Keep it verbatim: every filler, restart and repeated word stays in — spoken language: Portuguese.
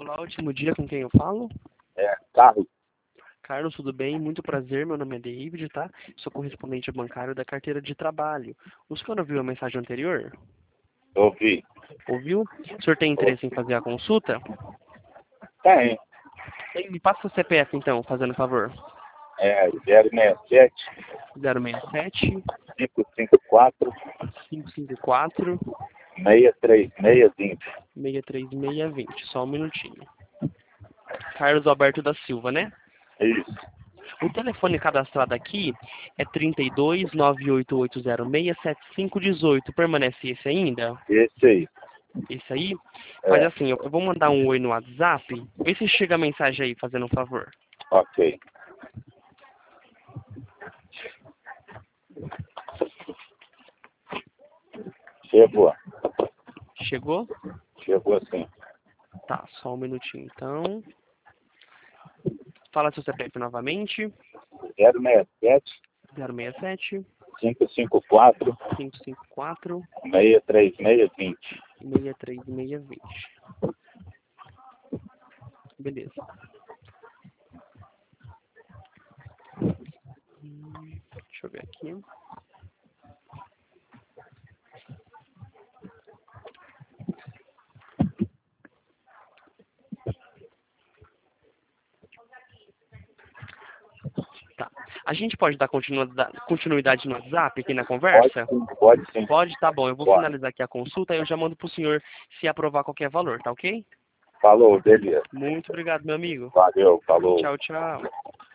Olá, ótimo dia, com quem eu falo? É, Carlos. Carlos, tudo bem? Muito prazer, meu nome é David, tá? Sou correspondente bancário da carteira de trabalho. O senhor ouviu a mensagem anterior? Ouvi. Ouviu? O senhor tem interesse em fazer a consulta? Tem. Ei, me passa o C P F então, fazendo favor. É zero seis sete, zero seis sete, cinco cinco quatro, cinco cinco quatro, seis três seis vinte. seis três seis vinte. Só um minutinho. Carlos Alberto da Silva, né? Isso. O telefone cadastrado aqui é trinta e dois, nove oito oito zero seis, sete cinco um oito. Permanece esse ainda? Esse aí. Esse aí? É. Faz assim, eu eu vou mandar um oi no WhatsApp. Vê se chega a mensagem aí, fazendo um favor. Ok. Chegou. Chegou? Chegou sim. Tá, só um minutinho então. Fala seu C P F novamente. zero seis sete, zero seis sete, cinco cinco quatro, cinco cinco quatro, seis três seis vinte. seis três seis vinte. Beleza. Hum, deixa eu ver aqui. Tá. A gente pode dar continuidade continuidade no WhatsApp aqui na conversa? Pode sim, pode sim. Pode? Tá bom. Eu vou Pode. finalizar aqui a consulta e eu já mando pro senhor se aprovar qualquer valor, tá ok? Falou, beleza. Muito obrigado, meu amigo. Valeu, falou. Tchau, tchau.